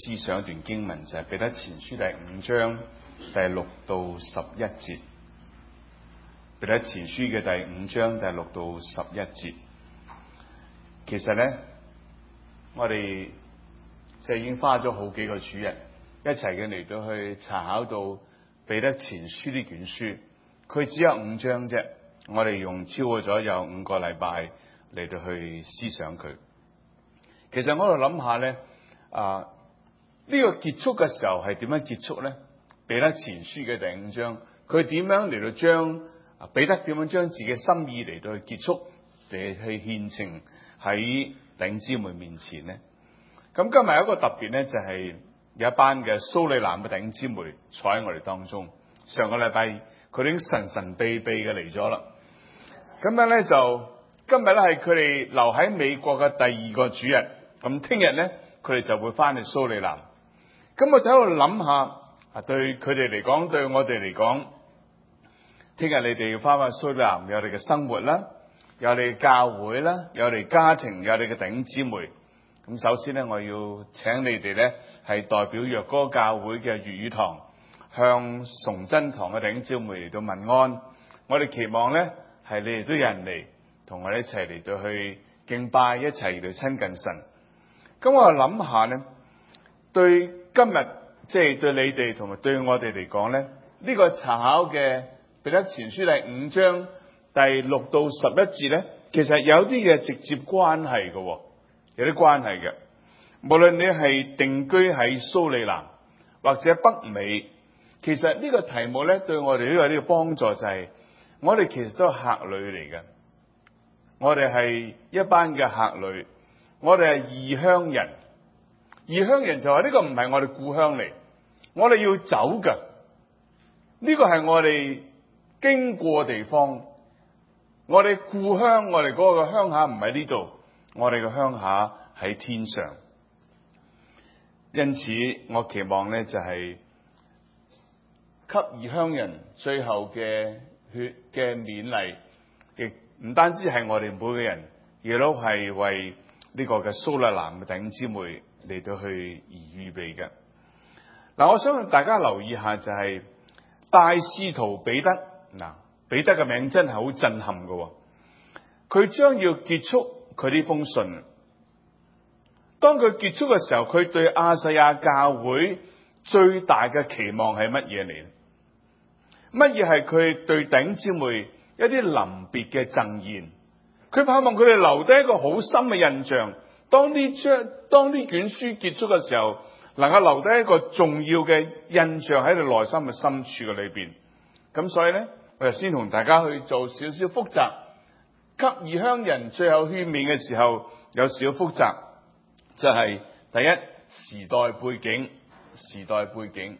思想一段經文，就係彼得前書第5章第6到11節。彼得前書嘅第5章第6到11節，其實咧，我哋就已經花咗好幾個主日一齊嘅嚟到去查考到彼得前書呢卷書。佢只有5章啫，我哋用超過咗有5個禮拜嚟到去思想佢。其實我度諗下咧，呢個結束嘅時候係點樣結束咧？彼得前書嘅第5章，佢點樣嚟到將彼得點樣將自己嘅心意嚟到去結束，嚟去獻呈喺弟兄姊妹面前咧？咁今日有一個特別咧，就係有一班嘅蘇里南嘅弟兄姊妹坐喺我哋當中。上個禮拜佢哋已經神神秘秘嘅嚟咗啦。咁樣咧就今日咧係佢哋留喺美國嘅第2個主日。咁聽日咧佢哋就會翻去蘇里南。咁我就喺度諗下，對佢哋嚟講，對我哋嚟講，聽日你哋要翻去蘇里南，有你嘅生活啦，有你嘅教會啦，有你家庭，有你嘅弟兄姊妹。咁首先咧，我要請你哋咧係代表若歌教會嘅粵語堂，向崇真堂嘅弟兄姊妹嚟到問安。我哋期望咧係你哋都有人嚟，同我哋一齊嚟到去敬拜，一齊嚟到親近神。咁我就諗下咧，對今日即係對你哋同埋對我哋嚟講咧，呢個查考嘅彼得前書第5章第6到11節咧，其實有啲嘢直接關係嘅，有啲關係嘅。無論你係定居喺蘇里南或者北美，其實呢個題目咧對我哋都有呢個幫助，就係我哋其實都係客旅嚟嘅，我哋係一班嘅客旅，我哋係異鄉人。異鄉人就話呢個唔係我哋故鄉嚟，我哋要走㗎。呢個係我哋經過嘅地方，我哋故鄉，我哋嗰個鄉下唔喺呢度，我哋嘅鄉下喺天上。因此我期望咧就係給異鄉人最後嘅勉勵，亦唔單止係我哋每個人，亦都係為呢個嘅蘇里南嘅弟兄姊妹嚟到去而預備嘅。嗱，我相信大家留意下，就係大使徒彼得。彼得嘅名真係好震撼嘅。佢將要結束佢呢封信。當佢結束嘅時候，佢對亞細亞教會最大嘅期望係乜嘢嚟？乜嘢係佢對弟兄姊妹一啲臨別嘅贈言？佢盼望佢哋留低一個好深嘅印象。當呢卷書結束嘅時候，能夠留低一個重要嘅印象喺你內心嘅深處嘅裏邊。咁所以咧，我就先同大家去做少少複習，給異鄉人最後勸勉嘅時候有少複習，就係第一，時代背景。時代背景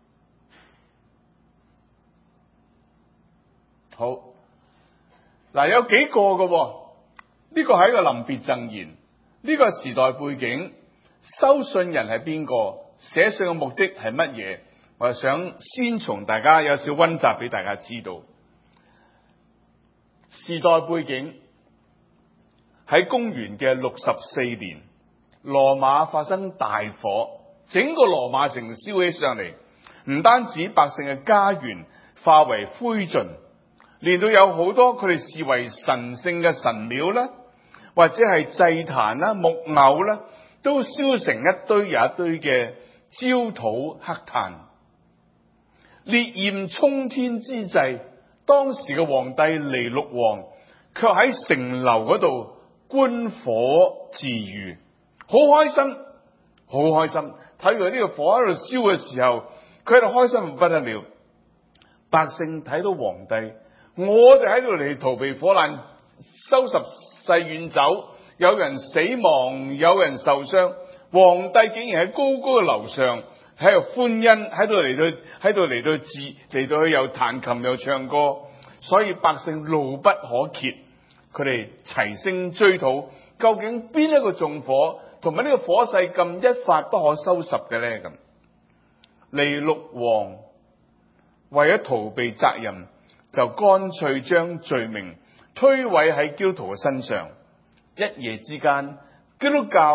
好嗱，有幾個嘅，呢個係一個臨別贈言。呢個時代背景，收信人係邊個？寫信嘅目的係乜嘢？我就想先從大家有少溫習俾大家知道。時代背景喺公元嘅64年，羅馬發生大火，整個羅馬城燒起上嚟，唔單止百姓嘅家園化為灰燼，連到有好多佢哋視為神聖嘅神廟啦，或者係祭壇啦、木偶啦，都燒成一堆又一堆嘅焦土黑炭。烈焰衝天之際，當時嘅皇帝尼祿王卻喺城樓嗰度觀火自娛，好開心，好開心。睇佢呢個火喺度燒嘅時候，佢喺度開心不得了。百姓睇到皇帝，我哋喺度嚟逃避火難，收拾細軟酒，有人死亡，有人受傷，皇帝竟然喺高高嘅樓上喺度歡欣，喺度嚟到去又彈琴又唱歌，所以百姓怒不可遏，佢哋齊聲追討，究竟邊一個縱火，同埋呢個火勢咁一發不可收拾嘅咧？咁尼祿王為咗逃避責任，就乾脆將罪名推諉喺基督徒嘅身上。一夜之間，基督教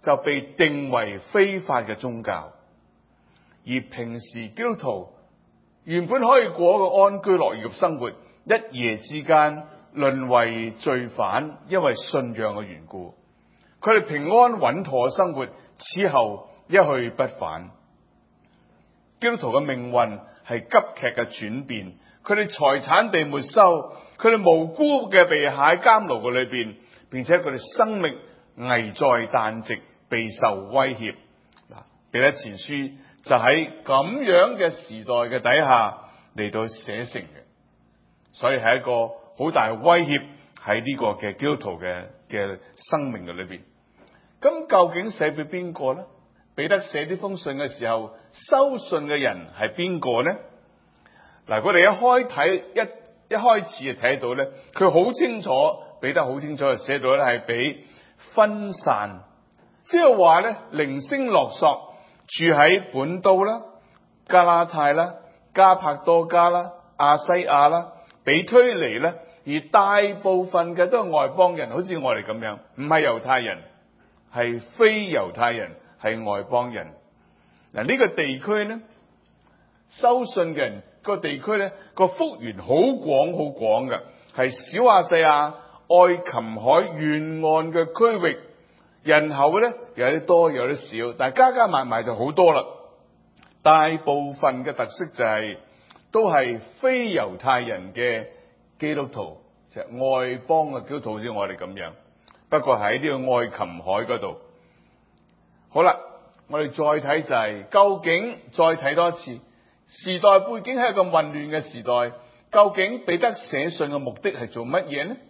就被定為非法嘅宗教，而平時基督徒原本可以過一個安居樂業嘅生活，一夜之間淪為罪犯，因為信仰嘅緣故，佢哋平安穩妥嘅生活，此後一去不返。基督徒嘅命運係急劇嘅轉變，佢哋財產被沒收，佢哋無辜嘅被蟹監牢嘅裏邊，並且佢哋生命危在旦夕，備受威脅。彼得前書就喺咁樣嘅時代嘅底下嚟到寫成嘅，所以係一個好大嘅威脅喺呢個嘅基督徒嘅生命嘅裏邊。咁究竟寫俾邊個呢？彼得寫呢封信嘅時候，收信嘅人係邊個呢？嗱，我哋一開始就睇到咧，佢好清楚，彼得好清楚就寫到咧，係俾分散，即係話咧零星落索住喺本都啦、加拉太啦、加帕多家啦、亞西亞啦、比推尼啦，而大部分嘅都係外邦人，好似我哋咁樣，唔係猶太人，係非猶太人，係外邦人。嗱，呢個地區咧，收信嘅人個地區咧，個幅員好廣嘅，係小亞細亞、愛琴海沿岸嘅區域，人口咧有啲多有啲少，但係加加埋埋就好多啦。大部分嘅特色就係都係非猶太人嘅基督徒，就係外邦嘅基督徒，好似我哋咁樣。不過喺呢個愛琴海嗰度，好啦，我哋再睇就係究竟再睇多一次。時代背景係一個混亂嘅時代，究竟彼得寫信嘅目的係做乜嘢呢？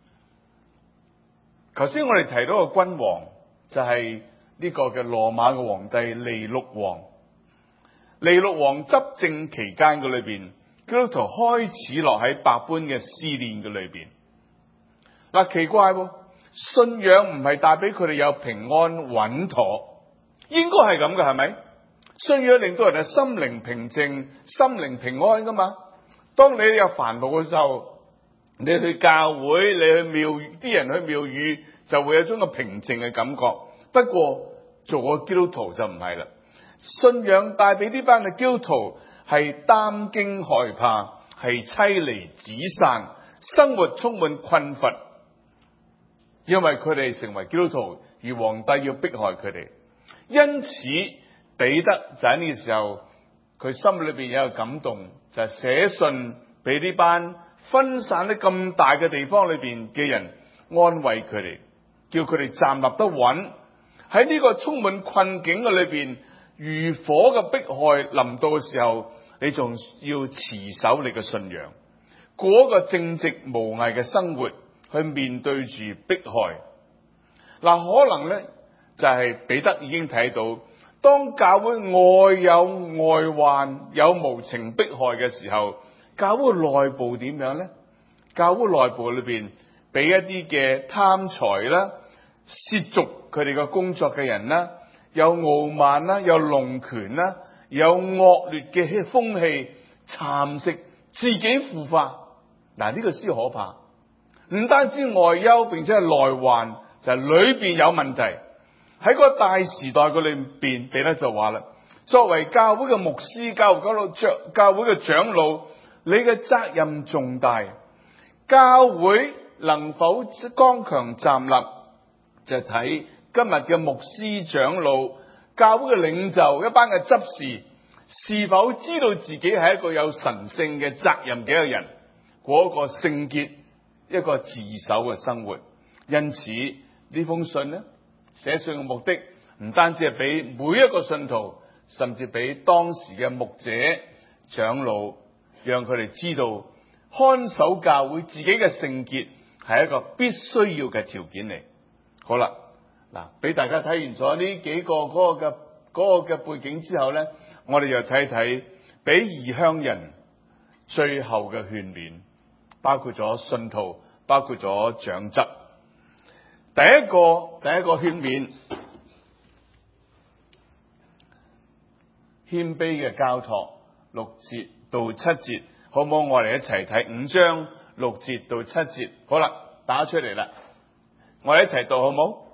頭先我哋提到個君王就係呢個嘅羅馬嘅皇帝尼祿王。尼祿王執政期間嘅裏邊，基督徒開始落喺百般嘅試煉嘅裏邊。嗱，奇怪喎，信仰唔係帶俾佢哋有平安穩妥，應該係咁嘅，係咪？信仰令到人嘅心靈平靜、心靈平安噶嘛。當你有煩惱嘅時候，你去教會、你去廟，啲人去廟宇就會有種嘅平靜嘅感覺。不過做個基督徒就唔係啦，信仰帶俾呢班嘅基督徒係擔驚害怕，係妻離子散，生活充滿困乏，因為佢哋成為基督徒，而皇帝要迫害佢哋。因此彼得就喺呢個時候，佢心裏邊有個感動，就係寫信俾呢班分散喺咁大嘅地方裏邊嘅人，安慰佢哋，叫佢哋站立得穩。喺呢個充滿困境嘅裏邊，如火嘅迫害臨到嘅時候，你仲要持守你嘅信仰，過一個正直無偽嘅生活，去面對住迫害。嗱，可能咧就係彼得已經睇到，當教會外有外患，有無情迫害嘅時候，教會內部點樣呢？教會內部裏邊俾一啲嘅貪財啦、褻瀆佢哋嘅工作嘅人啦，有傲慢啦，有龍權啦，有惡劣嘅風氣，蠶食自己腐化。嗱，呢個先可怕。唔單止外憂，並且係內患，就係裏邊有問題。喺個大時代嘅裏邊，彼得就話啦：作為教會嘅牧師、教會嘅長老，你嘅責任重大。教會能否剛強站立，就睇今日嘅牧師、長老、教會嘅領袖、一班嘅執事，是否知道自己係一個有神聖嘅責任嘅一個人，過一個聖潔、一個自守嘅生活。因此呢封信呢，寫信嘅目的唔單止係俾每一個信徒，甚至俾當時嘅牧者、長老，讓佢哋知道看守教會自己嘅聖潔係一個必須要嘅條件嚟。好啦，嗱，俾大家睇完咗呢幾個嗰個嘅背景之後咧，我哋又睇睇俾異鄉人最後嘅勸勉，包括咗信徒，包括咗長執。第一個勸勉，謙卑嘅交託，6節到7節，好唔好？我哋一齊睇5章6節到7節。好啦，打出嚟啦，我哋一齊讀好唔好？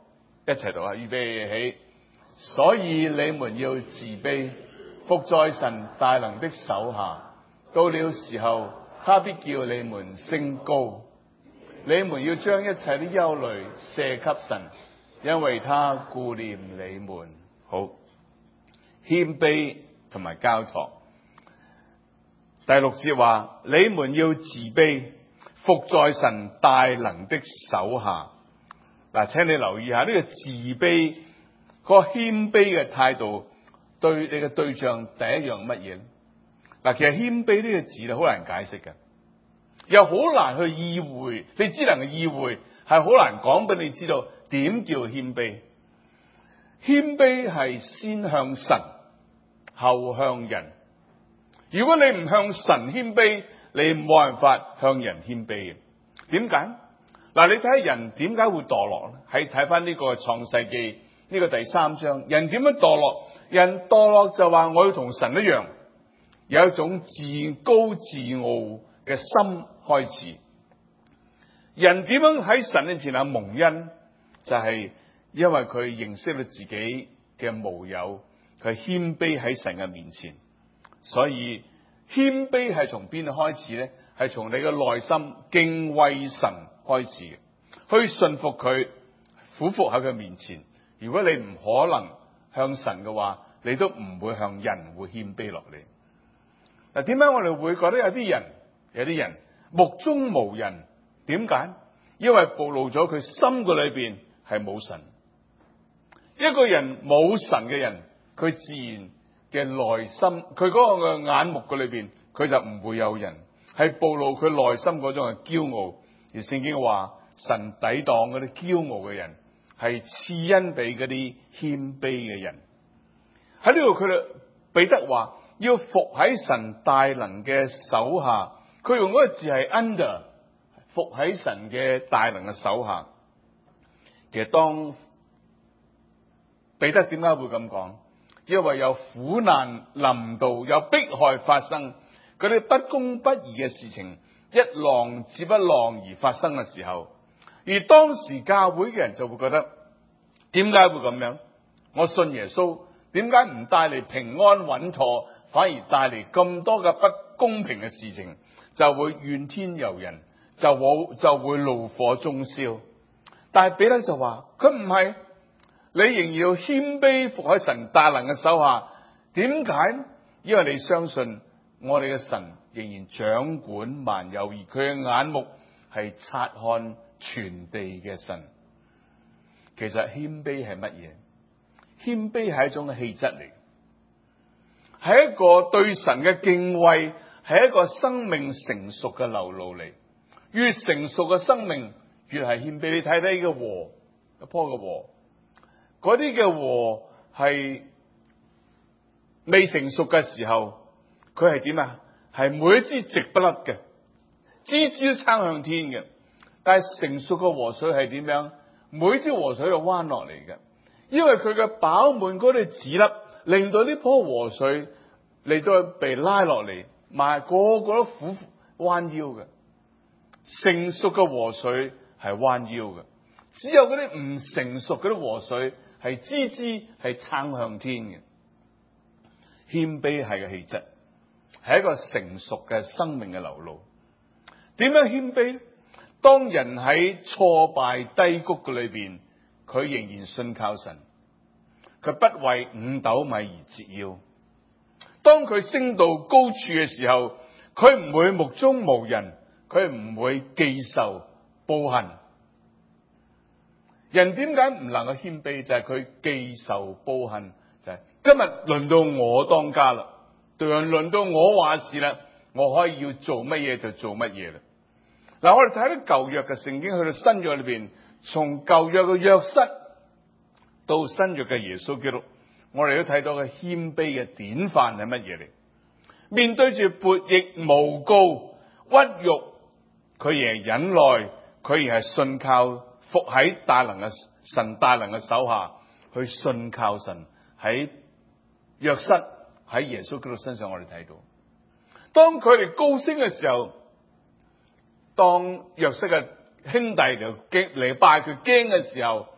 一齊讀啊！預備起。所以你們要自卑，伏在神大能的手下。到了時候，他必叫你們升高。你們要將一切的憂慮卸給神，因為他顧念你們。好，謙卑同埋交託。第6節話：你們要自卑，伏在神大能的手下。嗱，請你留意下呢個自卑，個謙卑嘅態度對你嘅對象第一樣乜嘢？嗱，其實謙卑呢個字咧好難解釋嘅，又好難去意會。你只能意會，係好難講俾你知道點叫謙卑。謙卑係先向神，後向人。如果你唔向神謙卑，你冇辦法向人謙卑嘅。點解？嗱，你睇下人點解會墮落咧？喺睇翻呢個創世記呢個第3章，人點樣墮落？人墮落就話我要同神一樣，有一種自高自傲嘅心開始。人點樣喺神面前啊蒙恩？就係因為佢認識到自己嘅無有，佢謙卑喺神嘅面前。所以謙卑係從邊度開始咧？係從你嘅內心敬畏神開始嘅，去順服佢，俯伏喺佢面前。如果你唔可能向神嘅話，你都唔會向人會謙卑落嚟。嗱，點解我哋會覺得有啲人目中無人？點解？因為暴露咗佢心嘅裏邊係冇神。一個人冇神嘅人，佢自然嘅內心，佢嗰個嘅眼目嘅裏邊，佢就唔會有人，係暴露佢內心嗰種嘅驕傲。而聖經話，神抵擋嗰啲驕傲嘅人，係賜恩俾嗰啲謙卑嘅人。喺呢度佢哋彼得話要伏喺神大能嘅手下，佢用嗰個字係 under， 伏喺神嘅大能嘅手下。其實當彼得點解會咁講？因為有苦難臨到，有迫害發生，嗰啲不公不義嘅事情一浪接一浪而發生嘅時候，而當時教會嘅人就會覺得，點解會咁樣？我信耶穌，點解唔帶嚟平安穩妥，反而帶嚟咁多嘅不公平嘅事情？就會怨天尤人，就會怒火中燒。但係彼得就話佢唔係，你仍然要謙卑伏喺神大能嘅手下。點解？因為你相信我哋嘅神仍然掌管萬有，而佢嘅眼目係察看全地嘅神。其實謙卑係乜嘢？謙卑係一種氣質嚟，係一個對神嘅敬畏，係一個生命成熟嘅流露嚟。越成熟嘅生命越係謙卑。你睇睇呢個禾，一棵嘅禾，嗰啲嘅禾係未成熟嘅時候，佢係點啊？係每一支直不甩嘅，枝枝都撐向天嘅。但係成熟嘅禾穗係點樣？每支禾穗都彎落嚟嘅，因為佢嘅飽滿嗰啲籽粒，令到呢棵禾穗嚟到被拉落嚟，埋個個都彎腰嘅。成熟嘅禾穗係彎腰嘅，只有嗰啲唔成熟嗰啲禾穗係枝枝係撐向天嘅。謙卑係個氣質，係一個成熟嘅生命嘅流露。點樣謙卑？當人喺挫敗低谷嘅裏邊，佢仍然信靠神，佢不為5斗米而折腰。當佢升到高處嘅時候，佢唔會目中無人，佢唔會記仇報恨。人點解唔能夠謙卑？就係佢記仇報恨，就係今日輪到我當家啦，輪到我話事啦，我可以要做乜嘢就做乜嘢啦。嗱，我哋睇到舊約嘅聖經，去到新約裏邊，從舊約嘅約瑟到新約嘅耶穌基督，我哋都睇到嘅謙卑嘅典範係乜嘢嚟？面對住悖逆、誣告、屈辱，佢亦係忍耐，佢亦係信靠，伏喺神大能嘅手下，去信靠神。喺約瑟喺耶穌基督身上，我哋睇到，當佢哋高升嘅時候，當約瑟嘅兄弟嚟拜佢驚嘅時候，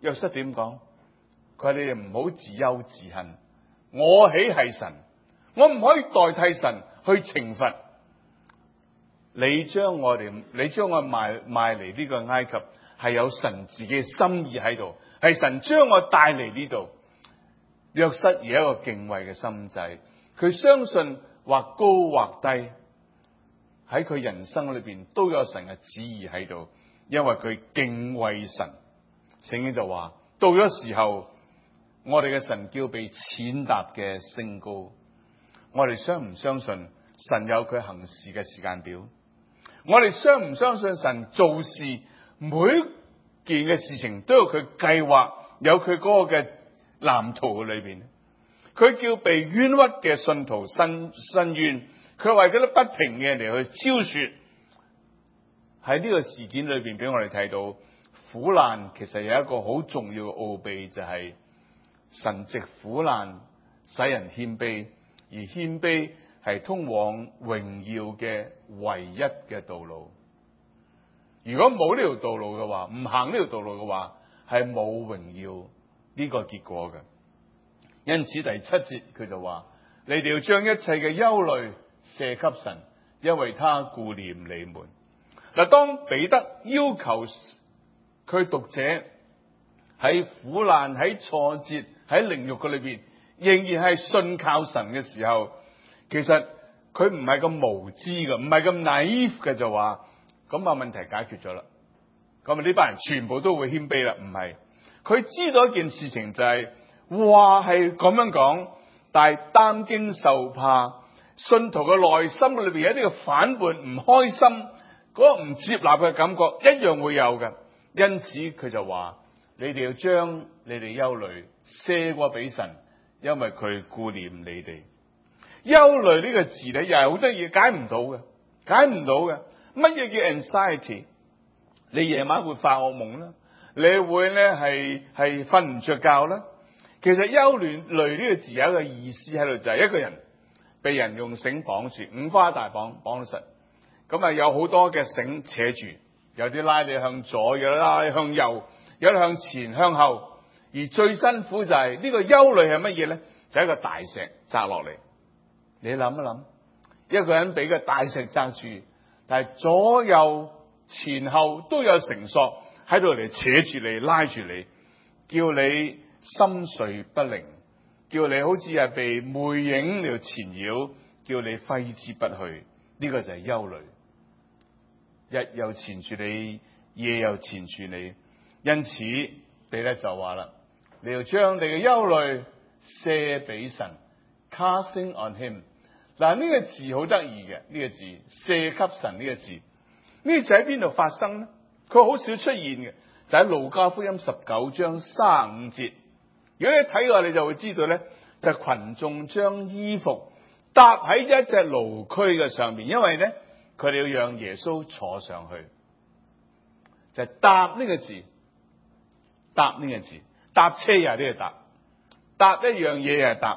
約瑟點講？佢話你哋唔好自憂自恨，我豈係神？我唔可以代替神去懲罰。你將我賣嚟呢個埃及，係有神自己嘅心意喺度，係神將我帶嚟呢度。約瑟而一個敬畏嘅心仔，佢相信或高或低，喺佢人生裏邊都有神嘅旨意喺度，因為佢敬畏神。聖經就話，到咗時候，我哋嘅神叫被踐踏嘅升高。我哋相唔相信神有佢行事嘅時間表？我哋相唔相信神做事每件嘅事情都有佢計劃，有佢嗰個嘅藍圖裏邊？佢叫被冤屈嘅信徒伸冤，佢為嗰啲不平嘅人嚟去招說。喺呢個事件裏邊俾我哋睇到，苦難其實有一個好重要嘅奧秘，就係神藉苦難使人謙卑，而謙卑係通往榮耀嘅唯一嘅道路。如果冇呢條道路嘅話，唔行呢條道路嘅話，係冇榮耀呢個結果嘅。因此第7節佢就話：你哋要將一切嘅憂慮卸給神，因為他顧念你們。嗱，當彼得要求佢讀者喺苦難、喺挫折、喺凌辱嘅裏邊，仍然係信靠神嘅時候，其實佢唔係咁無知嘅，唔係咁 naive 嘅，就話咁啊，問題解決咗啦。咁啊，呢班人全部都會謙卑啦？唔係，佢知道一件事情就係話係咁樣講，但係擔驚受怕，信徒嘅內心裏邊有一啲嘅反叛、唔開心，嗰個唔接納嘅感覺一樣會有嘅。因此佢就話：你哋要將你哋憂慮卸過俾神，因為佢顧念你哋。憂慮呢個字咧，又係好多嘢解唔到嘅，解唔到嘅。乜嘢叫 anxiety？ 你夜晚會發噩夢啦，你會咧係瞓唔着覺啦。其實憂慮呢個字有一個意思喺度，就係一個人被人用繩綁住，五花大綁綁實，咁啊有好多嘅繩扯住，有啲拉你向左，有啲拉你向右，有啲向前向後。而最辛苦就係呢個憂慮係乜嘢咧？就係一個大石砸落嚟。你諗一諗，一個人俾個大石砸住，但係左右前後都有繩索喺度嚟扯住你、拉住你，叫你心睡不寧，叫你好似係被魅影嚟纏繞，叫你揮之不去。呢個就係憂慮，日又纏住你，夜又纏住你。因此彼得就話啦：你要將你嘅憂慮卸俾神 ，casting on him。嗱，呢個字好得意嘅，呢個字卸給神呢個字，呢個字喺邊度發生呢？佢好少出現嘅，就喺路加福音19章35節。如果你睇嘅話，你就會知道咧，就係群眾將衣服搭喺一隻驢駒嘅上面，因為咧佢哋要讓耶穌坐上去，就係搭呢個字，搭呢個字，搭車又係呢個搭，搭一樣嘢又係搭。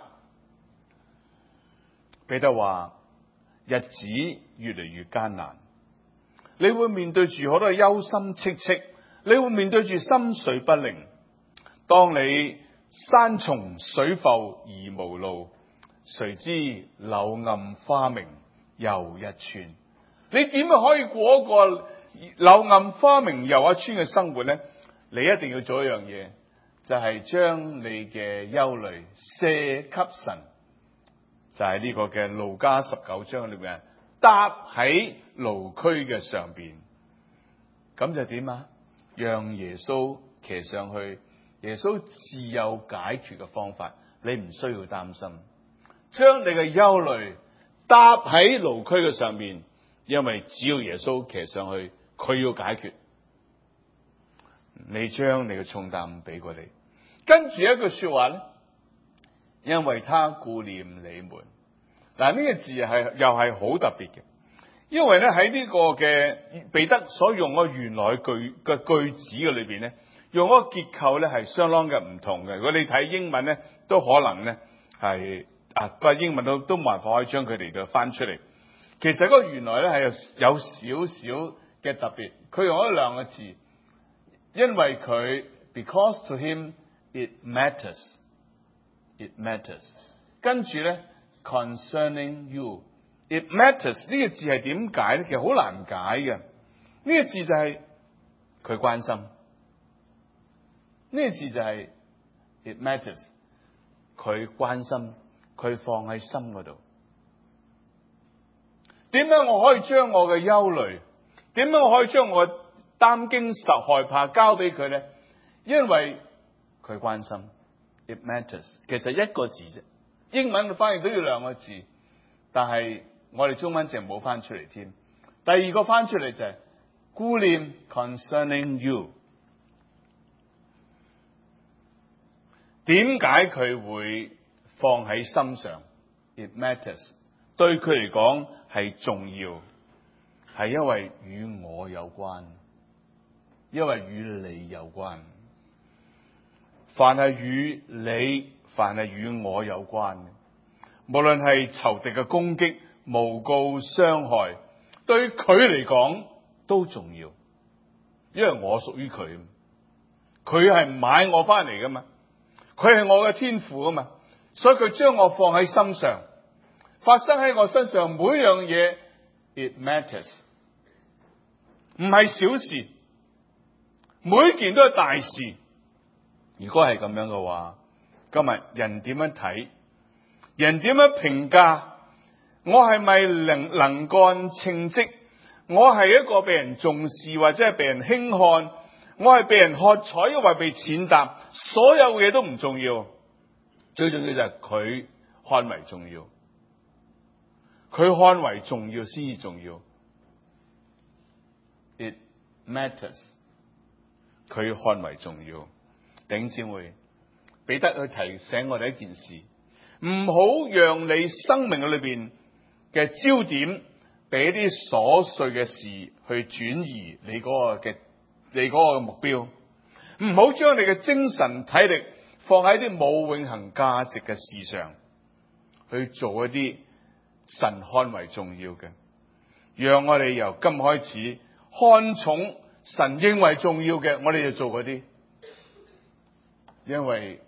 彼得話：日子越嚟越艱難，你會面對住好多憂心戚戚，你會面對住心緒不寧。當你山重水浮而無路，誰知柳暗花明又一村。你點樣可以過一個柳暗花明又一村嘅生活呢？你一定要做一樣嘢，就係將你嘅憂慮卸給神。就係呢個嘅路加19章裏邊，搭喺驢駒嘅上邊，咁就點啊？讓耶穌騎上去，耶穌自有解決嘅方法，你唔需要擔心。將你嘅憂慮搭喺驢駒嘅上邊，因為只要耶穌騎上去，佢要解決。你將你嘅重擔俾過你，跟住一句說話咧。因為他顧念你們。嗱，呢個字又係好特別嘅，因為咧喺呢個嘅彼得所用嗰原來句子嘅裏邊咧，用嗰個結構咧係相當嘅唔同嘅。如果你睇英文咧，都可能咧係不過英文都冇辦法可以將佢哋嘅翻出嚟。其實嗰個原來咧係有少少嘅特別，佢用咗兩個字，因為佢 because to him it matters. It matters.跟住咧 concerning you。It matters 呢個字係點解咧？其實好難解嘅。呢個字就係佢關心。呢個字就係 it matters， 佢關心，佢放喺心嗰度。點解我可以將我嘅憂慮，點解我可以將我擔驚受害怕交俾佢咧？因為佢關心。It matters， 其實一個字啫，英文嘅翻譯都要兩個字，但係我哋中文淨係冇翻出嚟添。第二個翻出嚟就係顧念 concerning you。點解佢會放喺心上 ？It matters， 對佢嚟講係重要，係因為與我有關，因為與你有關。凡係與你，凡係與我有關嘅，無論係仇敵嘅攻擊、誣告、傷害，對佢嚟講都重要，因為我屬於佢，佢係買我翻嚟噶嘛，佢係我嘅天父啊嘛，所以佢將我放喺心上，發生喺我身上每樣嘢 ，it matters， 唔係小事，每件都係大事。如果係咁樣嘅話，今日人點樣睇？人點樣評價？我係咪能幹稱職？我係一個被人重視或者係被人輕看？我係被人喝彩，抑或被踐踏？所有嘢都唔重要，最重要就係佢看為重要，佢看為重要先至重要。It matters， 佢看為重要。弟兄姊妹，彼得去提醒我哋一件事，唔好讓你生命裏邊嘅焦點俾啲瑣碎嘅事去轉移你嗰個目標，唔好將你嘅精神體力放喺啲冇永恆價值嘅事上，去做一啲神看為重要嘅。讓我哋由今開始看重神認為重要嘅，我哋就做嗰啲。因為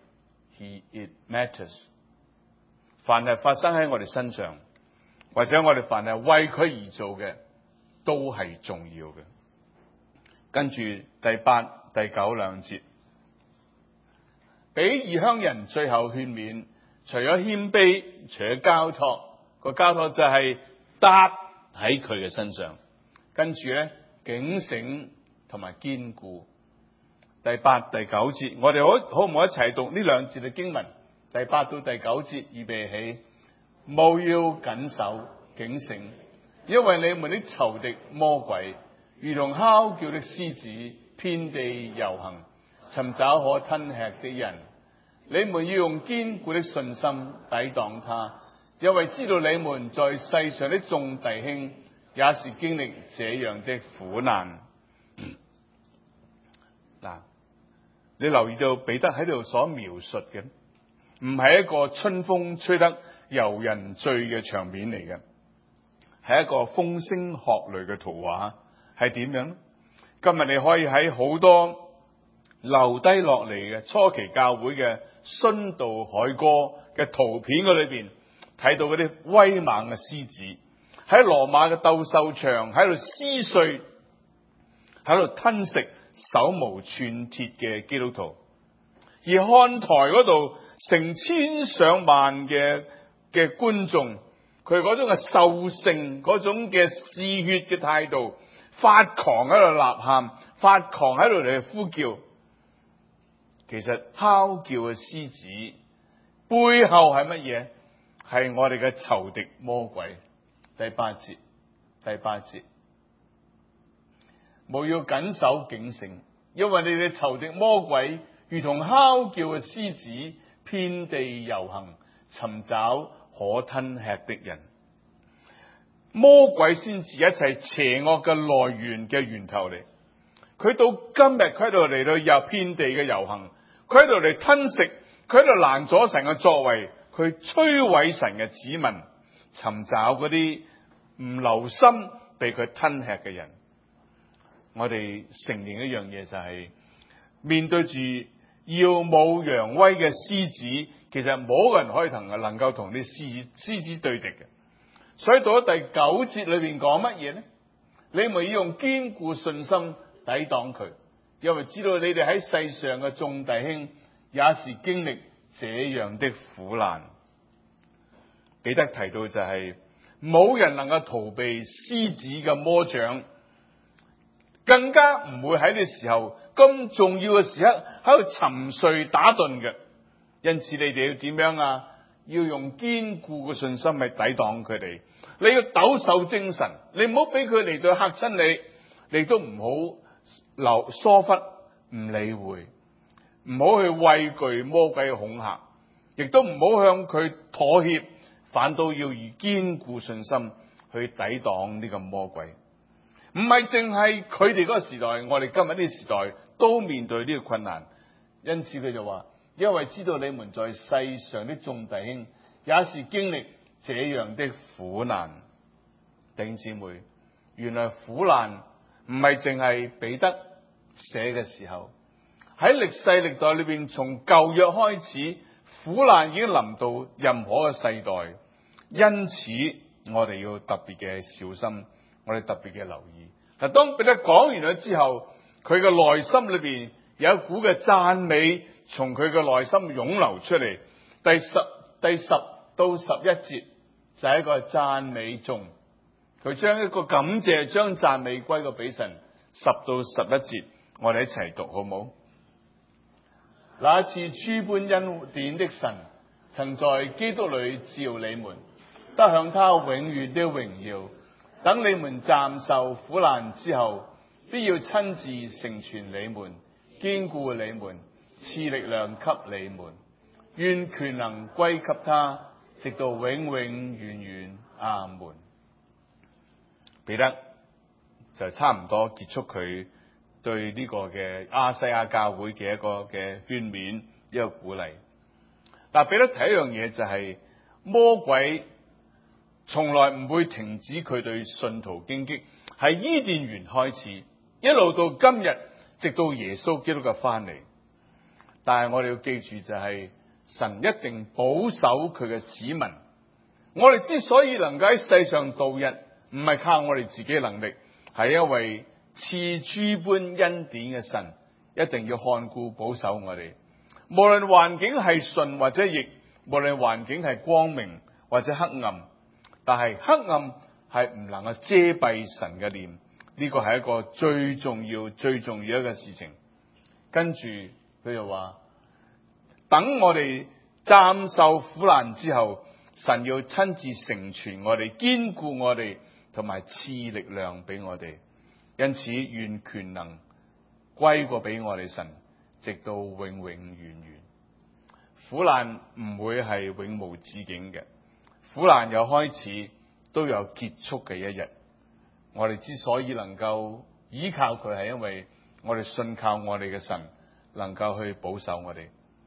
it matters， 凡係發生喺我哋身上，或者我哋凡係為佢而做嘅，都係重要嘅。跟住第8、第9兩節，俾異鄉人最後勸勉，除咗謙卑，除咗交託，個交託就係搭喺佢嘅身上。跟住咧，警醒同埋堅固。第8、第9節，我哋好唔好一齊讀呢兩節嘅經文？第8到第9節，預備起，務要謹守警醒，因為你們的仇敵魔鬼，如同哮叫的獅子，遍地遊行，尋找可吞吃的人。你們要用堅固的信心抵擋他，因為知道你們在世上的眾弟兄也是經歷這樣的苦難。嗱，你留意到彼得喺度所描述嘅，唔係一個春風吹得遊人醉嘅場面嚟嘅，係一個風聲鶴唳嘅圖畫。係點樣呢？今日你可以喺好多留低落嚟嘅初期教會嘅殉道海歌嘅圖片嗰裏邊，睇到嗰啲威猛嘅獅子喺羅馬嘅鬥獸場喺度撕碎，喺度吞食手無寸鐵嘅基督徒，而看台嗰度成千上萬嘅觀眾，佢嗰種嘅獸性，嗰種嘅嗜血嘅態度，發狂喺度吶喊，發狂喺度嚟呼叫。其實哮叫嘅獅子背後係乜嘢？係我哋嘅仇敵魔鬼。第8節，務要謹守警醒，因為你哋仇敵魔鬼如同哮叫嘅獅子，遍地遊行，尋找可吞吃的人。魔鬼先至一切邪惡嘅來源嘅源頭嚟，佢到今日佢喺度嚟到遊遍地嘅遊行，佢喺度嚟吞食，佢喺度攔阻神嘅作為，佢摧毀神嘅子民，尋找嗰啲唔留心被佢吞吃嘅人。我哋承認一樣嘢就係， 面對住耀武揚威嘅獅子，其實冇人可以能夠同啲獅子對敵嘅。所以到咗第9節裏邊講乜嘢呢？你們要用堅固信心抵擋佢，因為知道你哋喺世上嘅眾弟兄也是經歷這樣的苦難。彼得提到就係冇人能夠逃避獅子嘅魔掌，更加唔會喺呢時候咁重要嘅時刻喺度沉睡打盹嘅。因此你哋要點樣啊？要用堅固嘅信心去抵擋佢哋。你要抖擻精神，你唔好俾佢嚟到嚇親你，你都唔好疏忽唔理會，唔好去畏懼魔鬼嘅恐嚇，亦都唔好向佢妥協，反倒要以堅固信心去抵擋呢個魔鬼。唔係淨係佢哋嗰個時代，我哋今日呢個時代都面對呢個困難。因此佢就話，因為知道你們在世上的眾弟兄也是經歷這樣的苦難。弟兄姊妹，原來苦難唔係淨係彼得寫嘅時候，喺歷世歷代裏邊，從舊約開始，苦難已經臨到任何嘅世代。因此我哋要特別嘅小心，我哋特別嘅留意。嗱，當彼得講完咗之後，佢嘅內心裏邊有一股嘅讚美從佢嘅內心湧流出嚟。第10到11節就係一個讚美頌，佢將一個感謝，將讚美歸個俾神。10到11節，我哋一齊讀好唔好？那賜諸般恩典的神，曾在基督裏召你們，得享他永遠的榮耀。等你們暫受苦難之後，必要親自成全你們，堅固你們，賜力量給你們。願權能歸給他，直到永永遠遠。阿門。彼得就差唔多結束佢對呢個嘅亞細亞教會嘅一個嘅勸勉，一個鼓勵。但彼得提一樣嘢就係魔鬼從來唔會停止佢對信徒荊棘，係伊甸園開始，一路到今日，直到耶穌基督嘅翻嚟。但係我哋要記住就係神一定保守佢嘅子民。我哋之所以能夠喺世上度日，唔係靠我哋自己嘅能力，係因為賜諸般恩典嘅神一定要看顧保守我哋。無論環境係順或者逆，無論環境係光明或者黑暗，但係黑暗係唔能夠遮蔽神嘅臉，呢個係一個最重要一個事情。跟住佢又話，等我哋暫受苦難之後，神要親自成全我哋，堅固我哋，同埋賜力量俾我哋。因此願權能歸過俾我哋神，直到永永遠遠。苦難唔會係永無止境嘅，苦難有開始都有結束嘅一日。我哋之所以能夠依靠佢，係因為我哋信靠我哋嘅神能夠去保守我哋。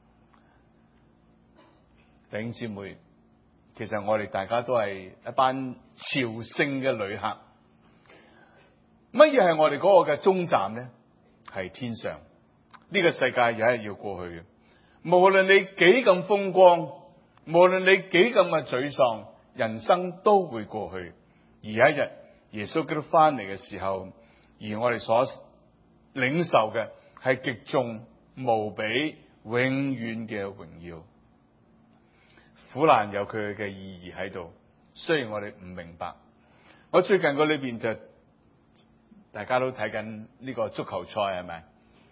弟兄姊妹，其實我哋大家都係一班朝聖嘅旅客。乜嘢係我哋嗰個嘅終站呢？係天上。呢個世界有一日要過去嘅。無論你幾咁風光，無論你幾咁嘅沮喪，人生都會過去。而有一日耶穌基督翻嚟嘅時候，而我哋所領受嘅係極重無比永遠嘅榮耀。苦難有佢嘅意義喺度，雖然我哋唔明白。我最近嗰裏邊就大家都睇緊呢個足球賽，係咪？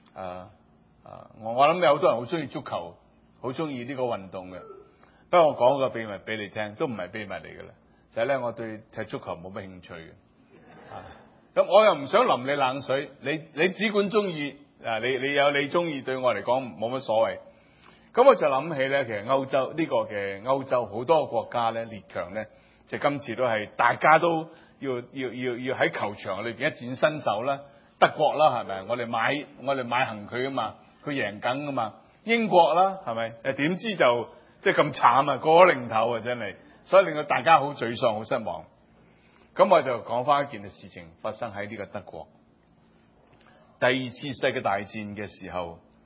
我諗有好多人好中意足球，好中意呢個運動嘅。不過我講個秘密俾你聽，都唔係秘密嚟噶啦，就係咧我對踢足球冇乜興趣嘅。咁我又唔想淋你冷水，你只管中意，你有你中意，對我嚟講冇乜所謂。咁我就諗起咧，其實歐洲好多個國家咧，列強咧，就今次都係大家都要喺球場裏邊一展身手啦。德國啦，係咪？我哋買行佢噶嘛，佢贏緊噶嘛。英國啦，係咪？點知就即係咁慘啊，過咗零頭啊，真係，所以令到大家好沮喪、好失望。咁我就講翻一件事情發生喺呢個德國第2次世界大戰嘅時候，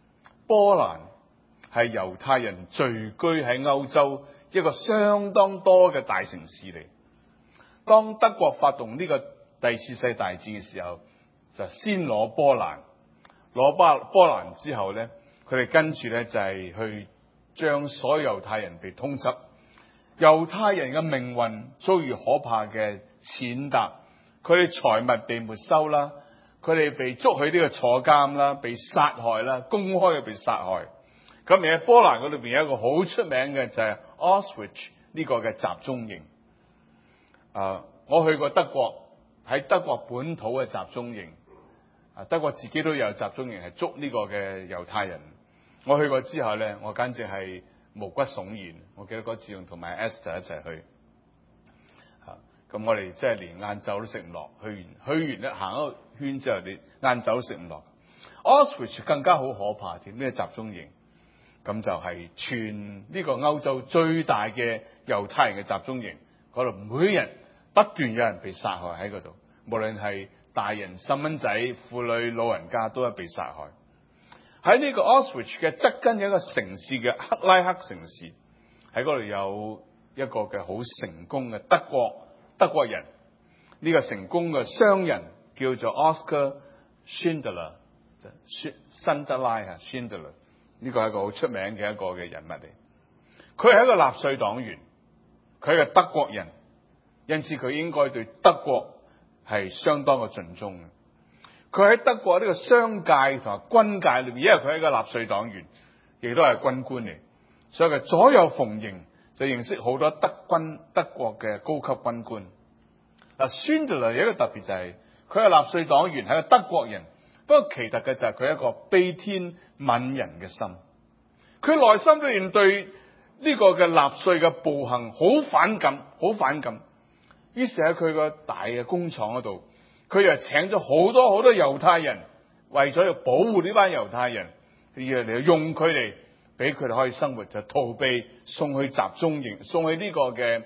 波蘭係猶太人聚居喺歐洲一個相當多嘅大城市嚟。當德國發動呢個第二次世界大戰嘅時候，就先攞波蘭，攞波蘭之後咧，佢哋跟住咧就係去將所有猶太人被通緝，猶太人嘅命運遭遇可怕嘅踐踏，佢哋財物被沒收啦，佢哋被捉去呢個坐監啦，被殺害啦，公開嘅被殺害。咁而喺波蘭嗰裏邊有一個好出名嘅就係 Auschwitz 呢個嘅集中營。我去過德國，喺德國本土嘅集中營，德國自己都有集中營係捉呢個嘅猶太人。我去過之後咧，我簡直係毛骨悚然。我記得嗰次仲同埋 Esther 一齊去，咁我哋即係連晏晝都食唔落。去完咧行一個圈之後，你晏晝都食唔落。Auschwitz 更加好可怕添，呢個集中營。咁就係全呢個歐洲最大嘅猶太人嘅集中營，嗰度每日不斷有人被殺害喺嗰度，無論係大人、細蚊仔、婦女、老人家都係被殺害。喺呢個 Auschwitz 嘅側跟有一個城市嘅克拉克城市，喺嗰度有一個嘅好成功嘅德國人，呢個成功嘅商人叫做 Oskar Schindler， 辛德拉啊 Schindler。呢個係一個好出名嘅一個嘅人物嚟，佢係一個納粹黨員，佢係個德國人，因此佢應該對德國係相當嘅盡忠嘅。佢喺德國呢個商界同埋軍界裏面，因為佢係一個納粹黨員，亦都係軍官嚟，所以佢左右逢迎，就認識好多德國嘅高級軍官。嗱，Schindler有一個特別就係佢係納粹黨員，係個德國人。不過奇特嘅就係佢一個悲天憫人嘅心，佢內心裏面對呢個嘅納粹嘅暴行好反感。於是喺佢個大嘅工廠嗰度，佢又請咗好多猶太人，為咗要保護呢班猶太人，要嚟用佢哋，俾佢哋可以生活，就逃避送去集中營，送去呢個嘅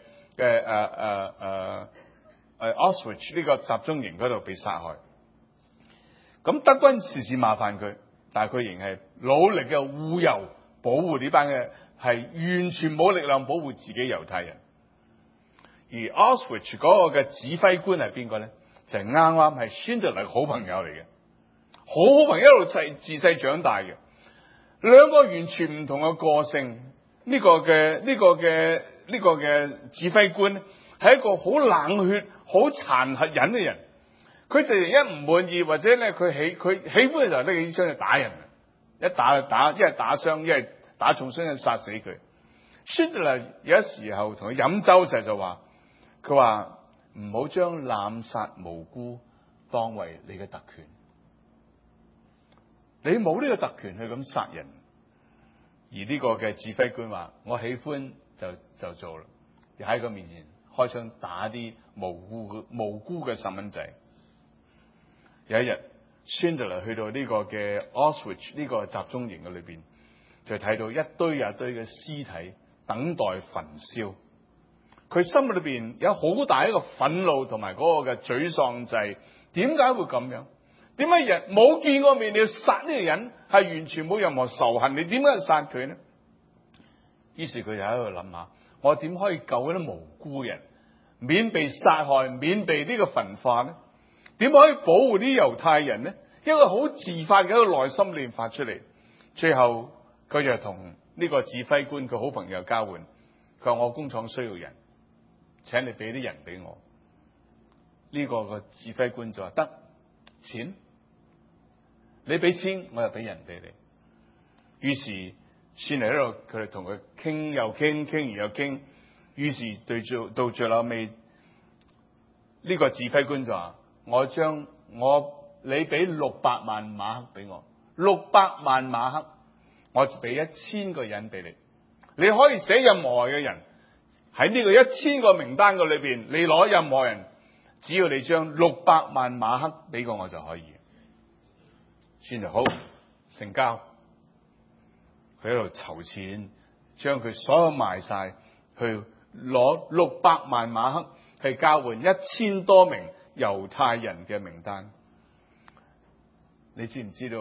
Auschwitz 呢個集中營嗰度被殺害。咁德軍時時麻煩佢，但係佢仍係努力嘅護郵，保護呢班嘅係完全冇力量保護自己猶太人。而 Auschwitz 嗰個嘅指揮官係邊個咧？就係啱啱係 Schindler 嘅好朋友嚟嘅，好朋友一路自細長大嘅，兩個完全唔同嘅個性。呢個嘅指揮官係一個好冷血、好殘忍嘅人。佢就一唔滿意，或者咧佢喜歡嘅時候，拎起支槍就打人，一打就打，一係打傷，一係打重傷，就殺死佢。Schindler 有時候同佢飲酒時就話，佢話唔好將濫殺無辜當為你嘅特權，你冇呢個特權去咁殺人。而呢個嘅指揮官話：我喜歡就做啦，而喺佢面前開槍打啲無辜嘅細蚊仔。有一日 Schindler 去到呢個嘅 Auschwitz 呢個集中營嘅裏邊，就睇到一堆又一堆嘅屍體等待焚燒。佢心裏邊有好大一個憤怒同埋嗰個嘅沮喪，就係點解會咁樣？點解人冇見過面你要殺呢個人，係完全冇任何仇恨，你點解要殺佢呢？於是佢就喺度諗下，我點可以救嗰啲無辜人免被殺害，免被呢個焚化呢？點可以保護啲猶太人呢？一個好自發嘅一個內心裏面發出嚟。最後佢就同呢個指揮官佢好朋友交換，佢話我工廠需要人，請你俾啲人俾我。呢個個指揮官就話得，錢你俾錢我就俾人俾你。於是算嚟喺度，佢哋同佢傾又傾，傾完又傾。於是到最後尾，呢個指揮官就話：你俾600萬馬克俾我，600萬馬克，我就俾1000個人俾你。你可以寫任何嘅人喺呢個1000個名單嘅裏邊，你攞任何人，只要你將600萬馬克俾我就可以。算就好，成交。佢喺度籌錢，將佢所有賣晒，去攞600萬馬克，去交換1000多名猶太人嘅名單。你知唔知道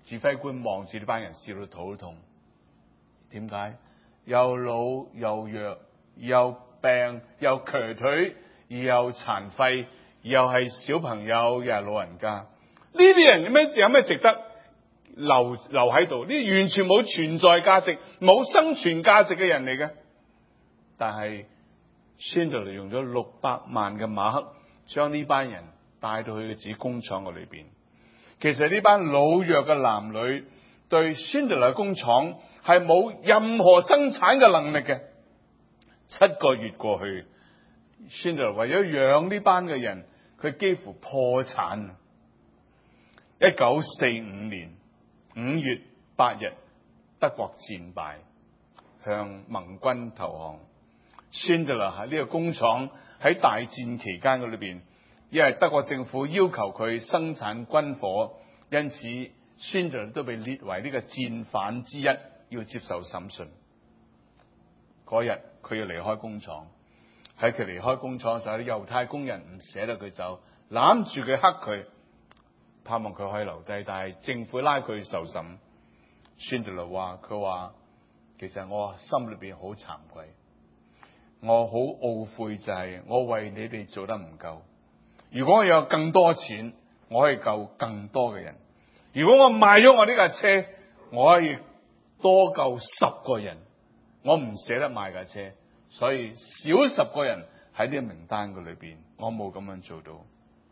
指揮官望住呢班人笑到肚痛。點解？又老又弱，又病又瘸腿，又殘廢，又係小朋友，又係老人家。呢啲人有咩值得留喺度？呢啲完全冇存在價值、冇生存價值嘅人嚟嘅。但係宣道利用咗600萬嘅馬克，將呢班人帶到去自己工廠嘅裏邊。其實呢班老弱嘅男女對宣道嘅工廠係冇任何生產嘅能力嘅。7個月過去，宣道為咗養呢班嘅人，佢幾乎破產。1945年5月8日，德國戰敗，向盟軍投降。宣德勒喺呢個工廠喺大戰期間嘅裏邊，因為德國政府要求佢生產軍火，因此宣德勒都被列為呢個戰犯之一，要接受審訊。嗰日佢要離開工廠，喺佢離開工廠嘅時候，啲猶太工人唔捨得佢走，攬住佢黑佢，盼望佢可以留低，但係政府拉佢受審。宣德勒話：佢話其實我心裏邊好慚愧。我好懊悔，就係我為你哋做得唔夠。如果我有更多錢，我可以救更多嘅人。如果我賣咗我呢架車，我可以多救10個人。我唔捨得賣架車，所以少10個人喺呢個名單嘅裏邊，我冇咁樣做到。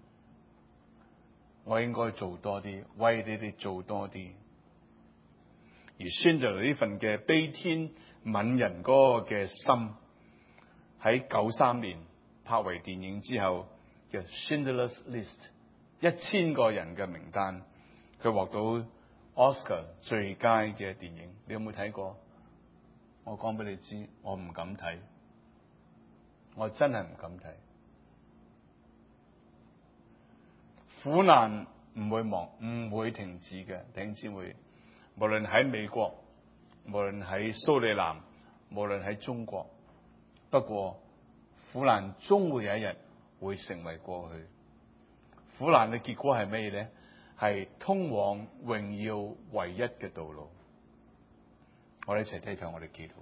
我應該做多啲，為你哋做多啲。而宣德勒呢份嘅悲天憫人嗰個嘅心，喺93年拍為電影之後嘅 Schindler's List 1000個人嘅名單，佢獲到 Oscar 最佳嘅電影。你有冇睇過？我講俾你知，我唔敢睇，我真係唔敢睇。苦難唔會停止嘅，弟兄姊妹，無論喺美國，無論喺蘇里南，無論喺中國。不過苦難終會有一日會成為過去。苦難嘅結果係咩咧？係通往榮耀唯一嘅道路。我哋一齊低頭，我哋祈禱。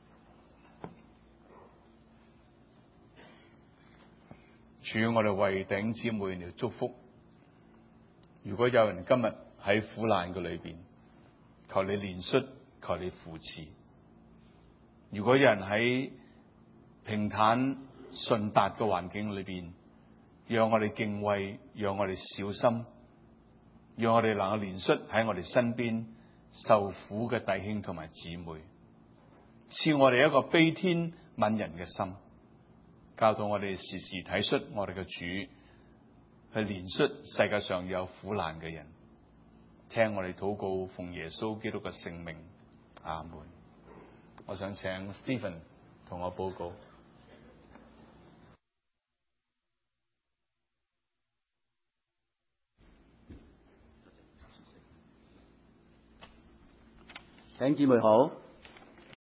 主，我哋為弟兄姊妹嚟祝福。如果有人今日喺苦難嘅裏邊，求你憐恤，求你扶持。如果有人喺平坦順達嘅環境裏邊，讓我哋敬畏，讓我哋小心，讓我哋能夠憐恤喺我哋身邊受苦嘅弟兄同埋姊妹，賜我哋一個悲天憫人嘅心，教導我哋時時體恤我哋嘅主，去憐恤世界上有苦難嘅人。聽我哋禱告，奉耶穌基督嘅聖名，阿門。我想請 Stephen 同我報告。 弟兄姊妹好。